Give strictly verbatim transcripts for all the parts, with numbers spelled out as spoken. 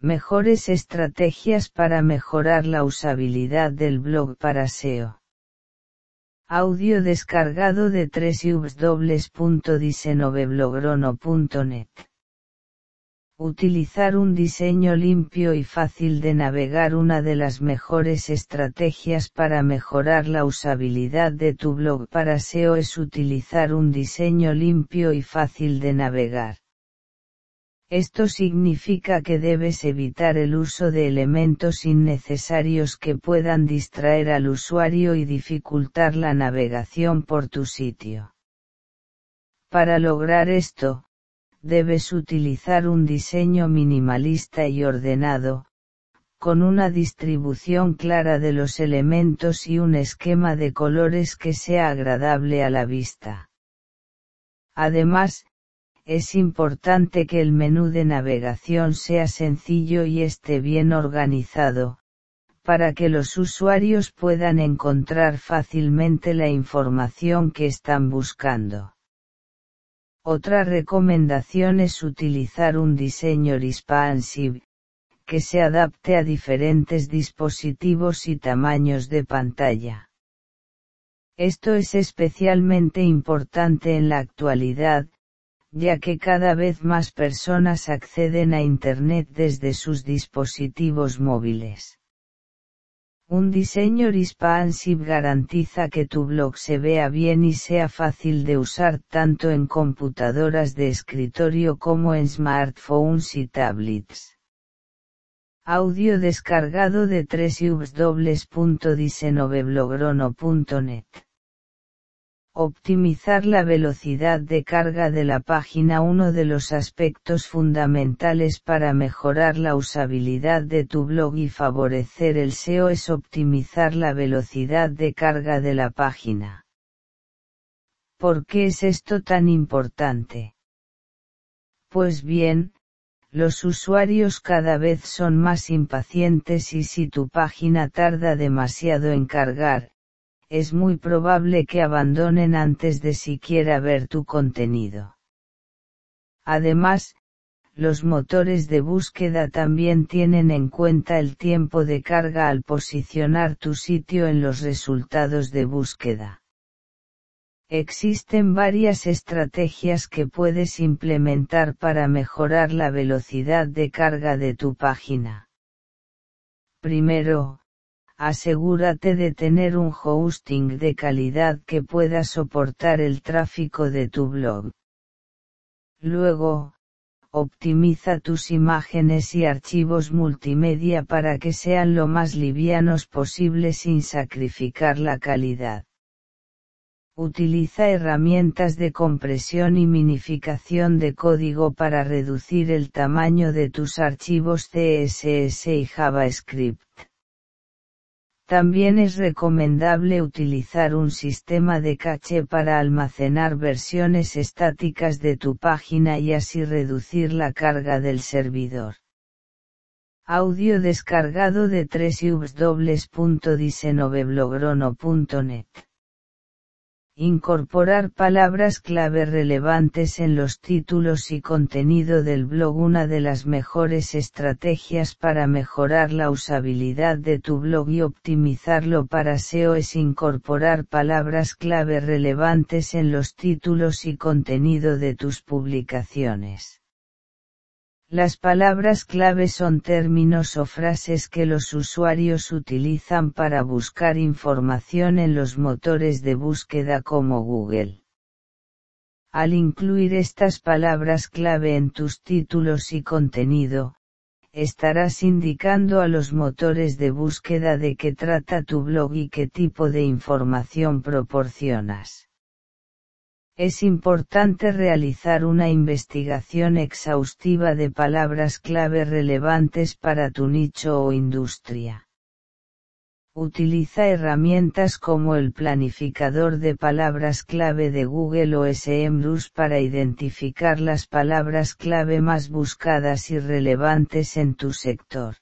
Mejores estrategias para mejorar la usabilidad del blog para S E O. Audio descargado de w w w punto diseñoveblogro punto net. Utilizar un diseño limpio y fácil de navegar. Una de las mejores estrategias para mejorar la usabilidad de tu blog para S E O es utilizar un diseño limpio y fácil de navegar. Esto significa que debes evitar el uso de elementos innecesarios que puedan distraer al usuario y dificultar la navegación por tu sitio. Para lograr esto, debes utilizar un diseño minimalista y ordenado, con una distribución clara de los elementos y un esquema de colores que sea agradable a la vista. Además, es importante que el menú de navegación sea sencillo y esté bien organizado, para que los usuarios puedan encontrar fácilmente la información que están buscando. Otra recomendación es utilizar un diseño responsive, que se adapte a diferentes dispositivos y tamaños de pantalla. Esto es especialmente importante en la actualidad, ya que cada vez más personas acceden a Internet desde sus dispositivos móviles. Un diseño responsive garantiza que tu blog se vea bien y sea fácil de usar tanto en computadoras de escritorio como en smartphones y tablets. Audio descargado de w w w punto diseñoveblogro punto net. Optimizar la velocidad de carga de la página. Uno de los aspectos fundamentales para mejorar la usabilidad de tu blog y favorecer el S E O es optimizar la velocidad de carga de la página. ¿Por qué es esto tan importante? Pues bien, los usuarios cada vez son más impacientes y si tu página tarda demasiado en cargar, es muy probable que abandonen antes de siquiera ver tu contenido. Además, los motores de búsqueda también tienen en cuenta el tiempo de carga al posicionar tu sitio en los resultados de búsqueda. Existen varias estrategias que puedes implementar para mejorar la velocidad de carga de tu página. Primero, asegúrate de tener un hosting de calidad que pueda soportar el tráfico de tu blog. Luego, optimiza tus imágenes y archivos multimedia para que sean lo más livianos posible sin sacrificar la calidad. Utiliza herramientas de compresión y minificación de código para reducir el tamaño de tus archivos C S S y JavaScript. También es recomendable utilizar un sistema de caché para almacenar versiones estáticas de tu página y así reducir la carga del servidor. Audio descargado de w w w punto diseñoveblogro punto net. Incorporar palabras clave relevantes en los títulos y contenido del blog. Una de las mejores estrategias para mejorar la usabilidad de tu blog y optimizarlo para S E O es incorporar palabras clave relevantes en los títulos y contenido de tus publicaciones. Las palabras clave son términos o frases que los usuarios utilizan para buscar información en los motores de búsqueda como Google. Al incluir estas palabras clave en tus títulos y contenido, estarás indicando a los motores de búsqueda de qué trata tu blog y qué tipo de información proporcionas. Es importante realizar una investigación exhaustiva de palabras clave relevantes para tu nicho o industria. Utiliza herramientas como el planificador de palabras clave de Google o SEMrush para identificar las palabras clave más buscadas y relevantes en tu sector.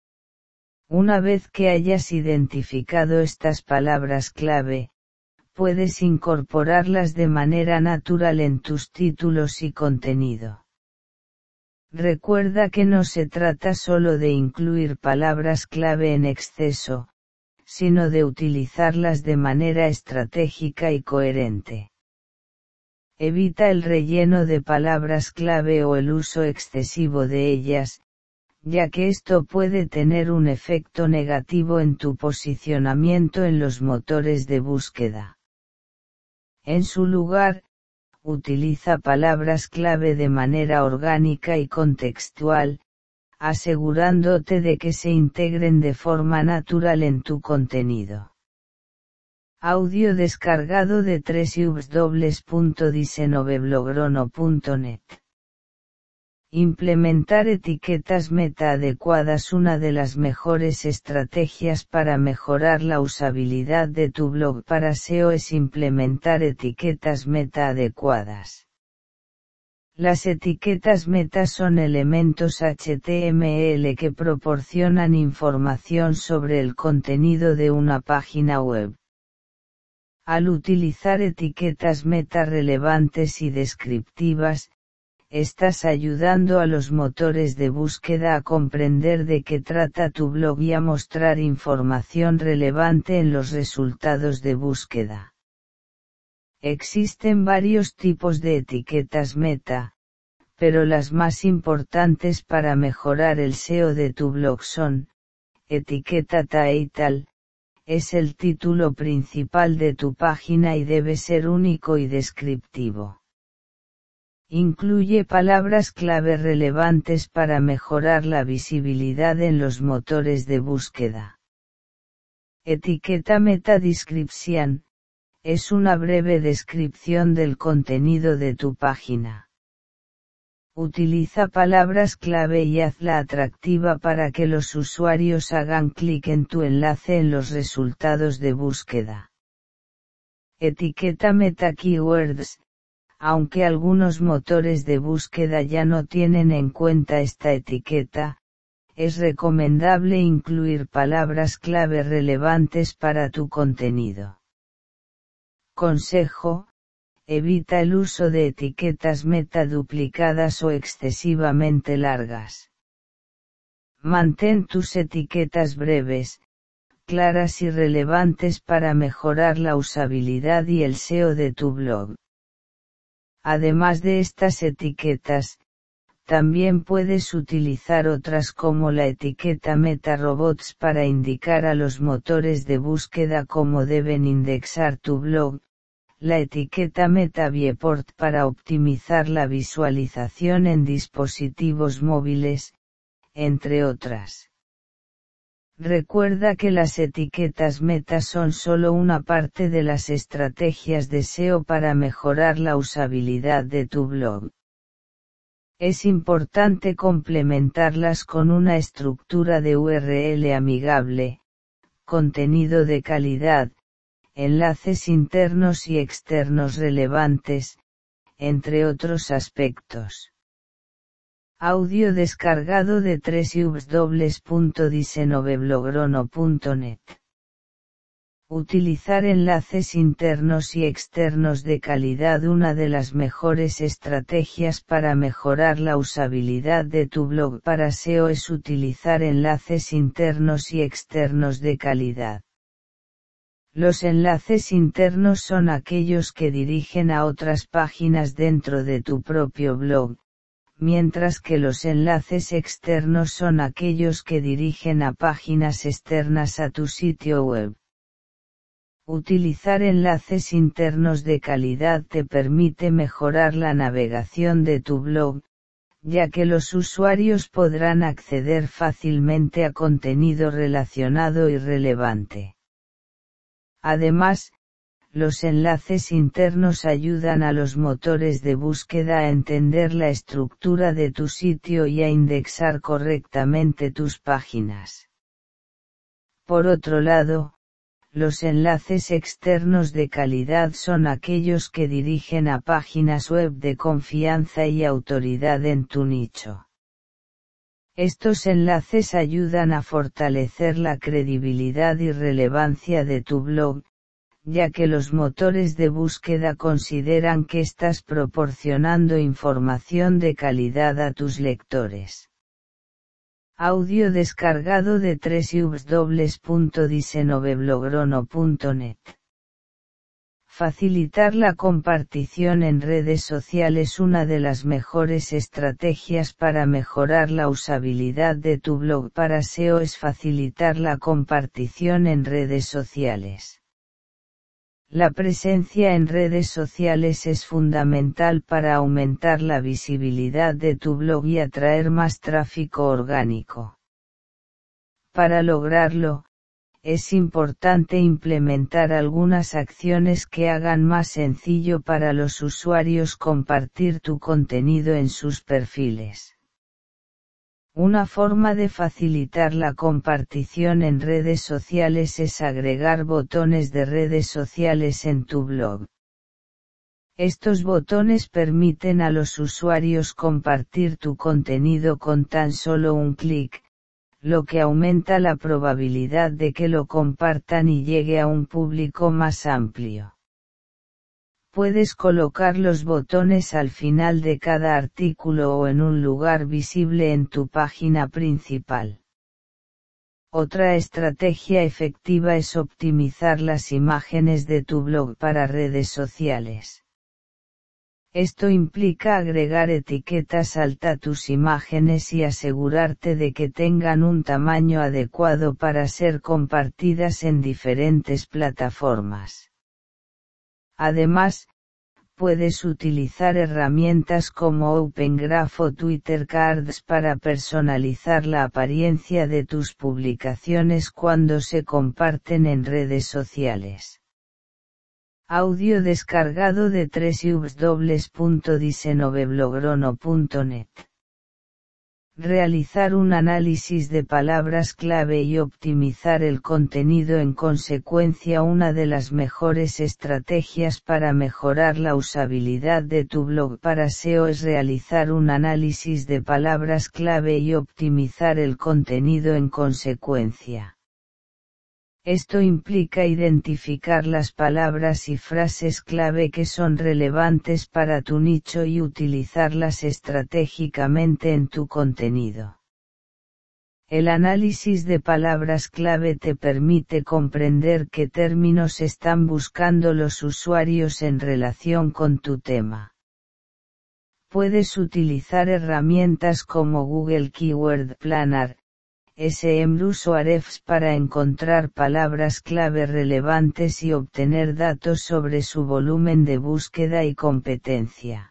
Una vez que hayas identificado estas palabras clave, puedes incorporarlas de manera natural en tus títulos y contenido. Recuerda que no se trata solo de incluir palabras clave en exceso, sino de utilizarlas de manera estratégica y coherente. Evita el relleno de palabras clave o el uso excesivo de ellas, ya que esto puede tener un efecto negativo en tu posicionamiento en los motores de búsqueda. En su lugar, utiliza palabras clave de manera orgánica y contextual, asegurándote de que se integren de forma natural en tu contenido. Audio descargado de doble u doble u doble u punto diseñoveblogro punto net. Implementar etiquetas meta adecuadas. Una de las mejores estrategias para mejorar la usabilidad de tu blog para S E O es implementar etiquetas meta adecuadas. Las etiquetas meta son elementos H T M L que proporcionan información sobre el contenido de una página web. Al utilizar etiquetas meta relevantes y descriptivas, estás ayudando a los motores de búsqueda a comprender de qué trata tu blog y a mostrar información relevante en los resultados de búsqueda. Existen varios tipos de etiquetas meta, pero las más importantes para mejorar el S E O de tu blog son: etiqueta title, es el título principal de tu página y debe ser único y descriptivo. Incluye palabras clave relevantes para mejorar la visibilidad en los motores de búsqueda. Etiqueta meta description, es una breve descripción del contenido de tu página. Utiliza palabras clave y hazla atractiva para que los usuarios hagan clic en tu enlace en los resultados de búsqueda. Etiqueta meta keywords. Aunque algunos motores de búsqueda ya no tienen en cuenta esta etiqueta, es recomendable incluir palabras clave relevantes para tu contenido. Consejo: evita el uso de etiquetas meta duplicadas o excesivamente largas. Mantén tus etiquetas breves, claras y relevantes para mejorar la usabilidad y el S E O de tu blog. Además de estas etiquetas, también puedes utilizar otras como la etiqueta meta robots para indicar a los motores de búsqueda cómo deben indexar tu blog, la etiqueta meta viewport para optimizar la visualización en dispositivos móviles, entre otras. Recuerda que las etiquetas meta son solo una parte de las estrategias de S E O para mejorar la usabilidad de tu blog. Es importante complementarlas con una estructura de U R L amigable, contenido de calidad, enlaces internos y externos relevantes, entre otros aspectos. Audio descargado de doble u doble u doble u punto diseñoveblogro punto net. Utilizar enlaces internos y externos de calidad. Una de las mejores estrategias para mejorar la usabilidad de tu blog para S E O es utilizar enlaces internos y externos de calidad. Los enlaces internos son aquellos que dirigen a otras páginas dentro de tu propio blog, mientras que los enlaces externos son aquellos que dirigen a páginas externas a tu sitio web. Utilizar enlaces internos de calidad te permite mejorar la navegación de tu blog, ya que los usuarios podrán acceder fácilmente a contenido relacionado y relevante. Además, los enlaces internos ayudan a los motores de búsqueda a entender la estructura de tu sitio y a indexar correctamente tus páginas. Por otro lado, los enlaces externos de calidad son aquellos que dirigen a páginas web de confianza y autoridad en tu nicho. Estos enlaces ayudan a fortalecer la credibilidad y relevancia de tu blog, ya que los motores de búsqueda consideran que estás proporcionando información de calidad a tus lectores. Audio descargado de doble u doble u doble u punto diecinueve punto net. Facilitar la compartición en redes sociales. Una de las mejores estrategias para mejorar la usabilidad de tu blog para S E O es facilitar la compartición en redes sociales. La presencia en redes sociales es fundamental para aumentar la visibilidad de tu blog y atraer más tráfico orgánico. Para lograrlo, es importante implementar algunas acciones que hagan más sencillo para los usuarios compartir tu contenido en sus perfiles. Una forma de facilitar la compartición en redes sociales es agregar botones de redes sociales en tu blog. Estos botones permiten a los usuarios compartir tu contenido con tan solo un clic, lo que aumenta la probabilidad de que lo compartan y llegue a un público más amplio. Puedes colocar los botones al final de cada artículo o en un lugar visible en tu página principal. Otra estrategia efectiva es optimizar las imágenes de tu blog para redes sociales. Esto implica agregar etiquetas alt a tus imágenes y asegurarte de que tengan un tamaño adecuado para ser compartidas en diferentes plataformas. Además, puedes utilizar herramientas como Open Graph o Twitter Cards para personalizar la apariencia de tus publicaciones cuando se comparten en redes sociales. Audio descargado de doble u doble u doble u punto diecinueve punto net. Realizar un análisis de palabras clave y optimizar el contenido en consecuencia. Una de las mejores estrategias para mejorar la usabilidad de tu blog para S E O es realizar un análisis de palabras clave y optimizar el contenido en consecuencia. Esto implica identificar las palabras y frases clave que son relevantes para tu nicho y utilizarlas estratégicamente en tu contenido. El análisis de palabras clave te permite comprender qué términos están buscando los usuarios en relación con tu tema. Puedes utilizar herramientas como Google Keyword Planner, SEMrush o Ahrefs para encontrar palabras clave relevantes y obtener datos sobre su volumen de búsqueda y competencia.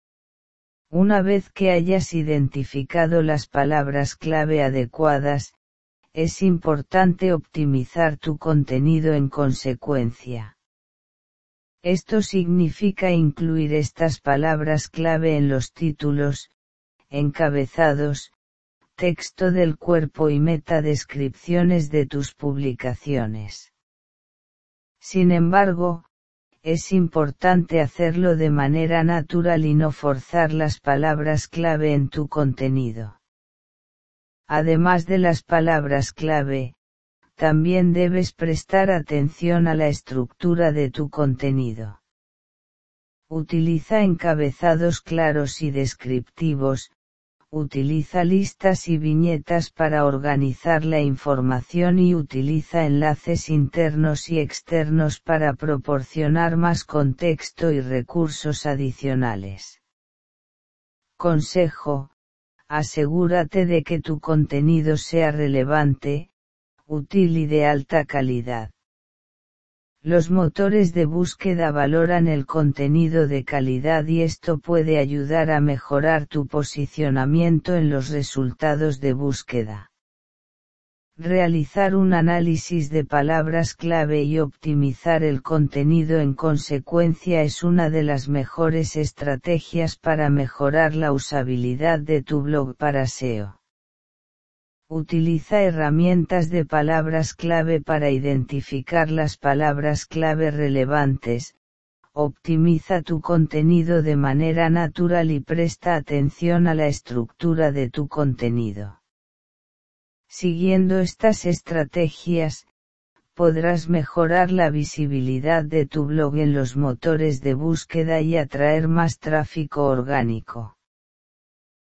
Una vez que hayas identificado las palabras clave adecuadas, es importante optimizar tu contenido en consecuencia. Esto significa incluir estas palabras clave en los títulos, encabezados, texto del cuerpo y metadescripciones de tus publicaciones. Sin embargo, es importante hacerlo de manera natural y no forzar las palabras clave en tu contenido. Además de las palabras clave, también debes prestar atención a la estructura de tu contenido. Utiliza encabezados claros y descriptivos. Utiliza listas y viñetas para organizar la información y utiliza enlaces internos y externos para proporcionar más contexto y recursos adicionales. Consejo: asegúrate de que tu contenido sea relevante, útil y de alta calidad. Los motores de búsqueda valoran el contenido de calidad y esto puede ayudar a mejorar tu posicionamiento en los resultados de búsqueda. Realizar un análisis de palabras clave y optimizar el contenido en consecuencia es una de las mejores estrategias para mejorar la usabilidad de tu blog para S E O. Utiliza herramientas de palabras clave para identificar las palabras clave relevantes, optimiza tu contenido de manera natural y presta atención a la estructura de tu contenido. Siguiendo estas estrategias, podrás mejorar la visibilidad de tu blog en los motores de búsqueda y atraer más tráfico orgánico.